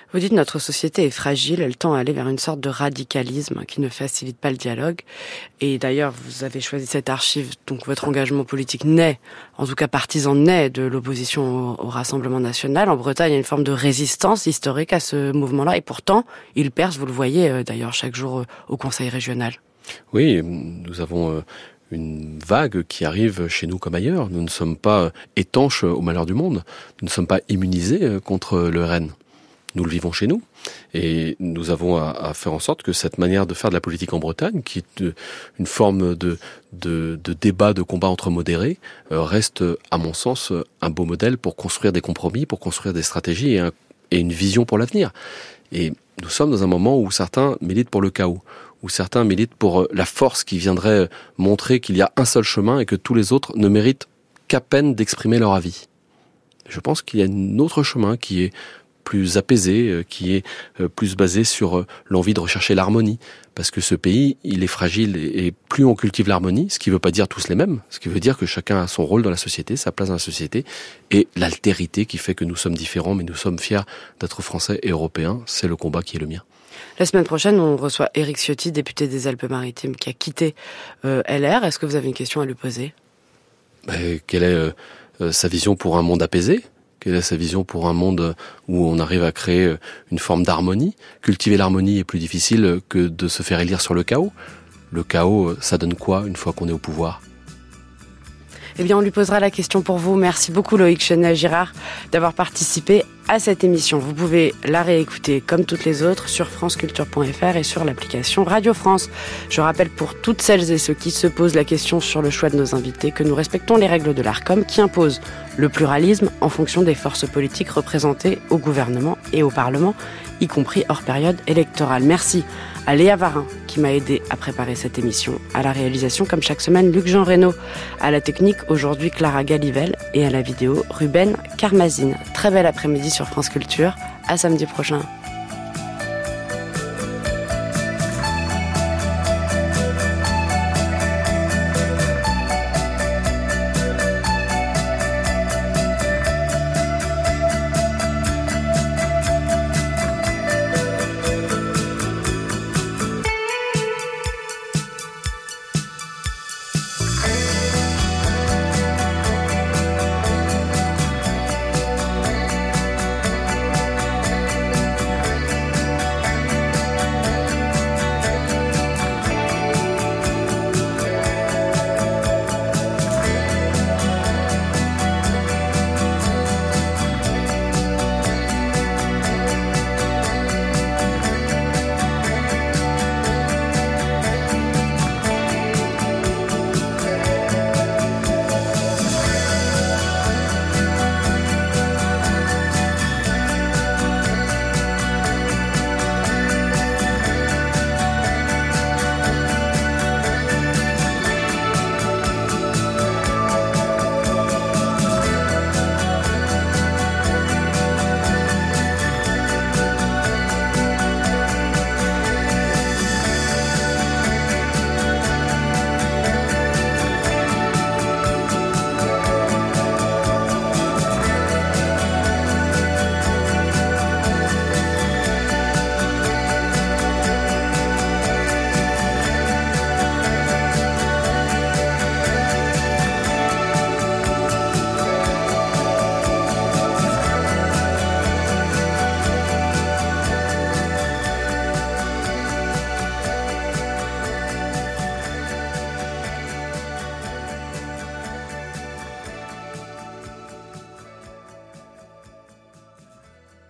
Vous dites notre société est fragile, elle tend à aller vers une sorte de radicalisme qui ne facilite pas le dialogue. Et d'ailleurs, vous avez choisi cette archive, donc votre engagement politique naît, en tout cas partisan naît de l'opposition au, au Rassemblement national. En Bretagne, il y a une forme de résistance historique à ce mouvement-là, et pourtant, il perce, vous le voyez d'ailleurs chaque jour au Conseil régional. Oui, nous avons une vague qui arrive chez nous comme ailleurs. Nous ne sommes pas étanches au malheur du monde, nous ne sommes pas immunisés contre le R N. Nous le vivons chez nous et nous avons à, à faire en sorte que cette manière de faire de la politique en Bretagne, qui est de, une forme de, de, de débat, de combat entre modérés, euh, reste, à mon sens, un beau modèle pour construire des compromis, pour construire des stratégies et, un, et une vision pour l'avenir. Et nous sommes dans un moment où certains militent pour le chaos, où certains militent pour la force qui viendrait montrer qu'il y a un seul chemin et que tous les autres ne méritent qu'à peine d'exprimer leur avis. Je pense qu'il y a un autre chemin qui est plus apaisé, qui est plus basé sur l'envie de rechercher l'harmonie. Parce que ce pays, il est fragile et plus on cultive l'harmonie, ce qui ne veut pas dire tous les mêmes, ce qui veut dire que chacun a son rôle dans la société, sa place dans la société, et l'altérité qui fait que nous sommes différents, mais nous sommes fiers d'être français et européens, c'est le combat qui est le mien. La semaine prochaine, on reçoit Éric Ciotti, député des Alpes-Maritimes, qui a quitté euh, L R. Est-ce que vous avez une question à lui poser ? Ben, quelle est euh, sa vision pour un monde apaisé ? Quelle est sa vision pour un monde où on arrive à créer une forme d'harmonie ? Cultiver l'harmonie est plus difficile que de se faire élire sur le chaos. Le chaos, ça donne quoi une fois qu'on est au pouvoir ? Eh bien, on lui posera la question pour vous. Merci beaucoup Loïc Chenet-Girard d'avoir participé à cette émission. Vous pouvez la réécouter comme toutes les autres sur franceculture point f r et sur l'application Radio France. Je rappelle pour toutes celles et ceux qui se posent la question sur le choix de nos invités que nous respectons les règles de l'ARCOM qui imposent le pluralisme en fonction des forces politiques représentées au gouvernement et au Parlement, y compris hors période électorale. Merci à Léa Varin qui m'a aidé à préparer cette émission, à la réalisation comme chaque semaine Luc-Jean Reynaud, à la technique aujourd'hui Clara Galivel et à la vidéo Ruben Karmazine. Très bel après-midi sur France Culture, à samedi prochain.